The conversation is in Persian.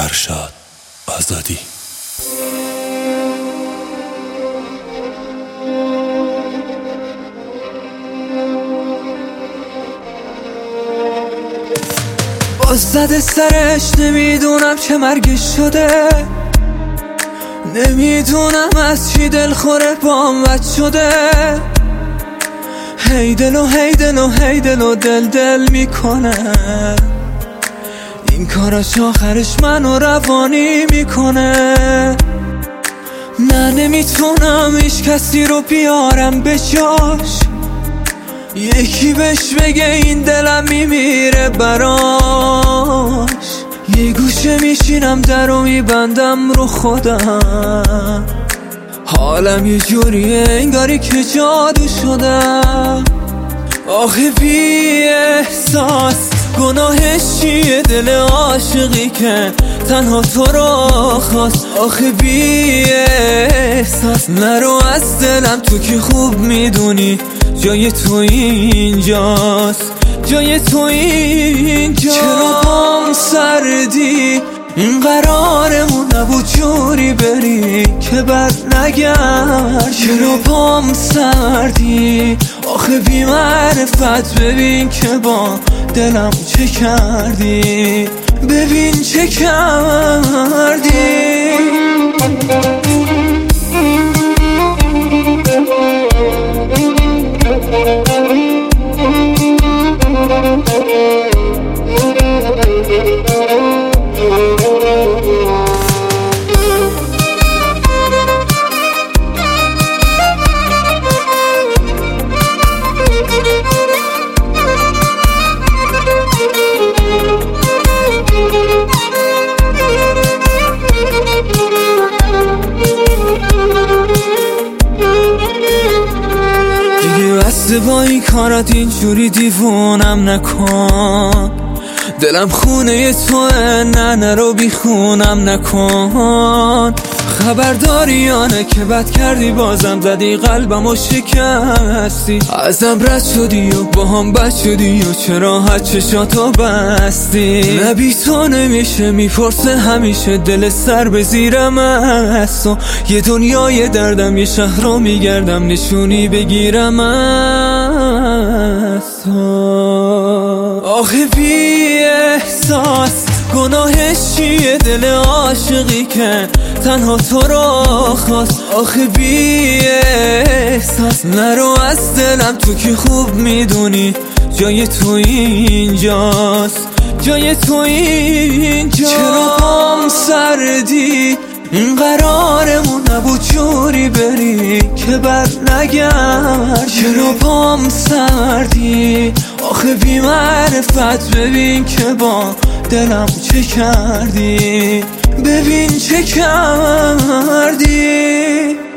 فرشاد آزادی. باز زده سرش، نمیدونم چه مرگش شده، نمیدونم از چی دلخوره بام بد شده. هی دلو هی دلو هی دلو دل دل میکنه، این کاراش آخرش منو روانی میکنه. نه نمیتونم هیچ کسی رو بیارم به جاش، یکی بهش بگه این دلم میمیره براش. یه گوشه میشینم درو میبندم رو خودم، حالم یه جوریه انگاری که جادو شدم. آخه بی احساس گناهش چیه دل عاشقی که تنها تو رو خواست. آخه بی احساس نرو از دلم، تو که خوب میدونی جای تو اینجاست، جای تو اینجاست. چرا بام سردی، این قرارمون نبود جوری بری که بد نگرد. چرا پام سردی، آخه بی معرفت ببین که با دلم چه کردی، ببین چه کردی. بسته با این کارات اینجوری دیوونم نکن، دلم خونه توه، نه نرو بی خونم نکن. خبرداریانه که بد کردی، بازم زدی قلبم و شکستی، ازم رد شدی و با هم بد شدی و چرا حد چشاتو بستی. نه بی تو نمیشه، میپرسه همیشه دل سر به زیرم است و یه دنیای دردم، یه شهر رو میگردم نشونی بگیرم است. آخه بی احساس گناهش چیه دل عاشقی که تنها تو رو خواست. آخه بی احساس نرو از دلم، تو که خوب میدونی جای تو اینجاست، جای تو اینجاست. چرا بام سردی، این قرارمون نبود جوری بری که بد نگرد. چرا بام سردی، آخه بی معرفت ببین که با دلم چه کردی، ببین چه کردی.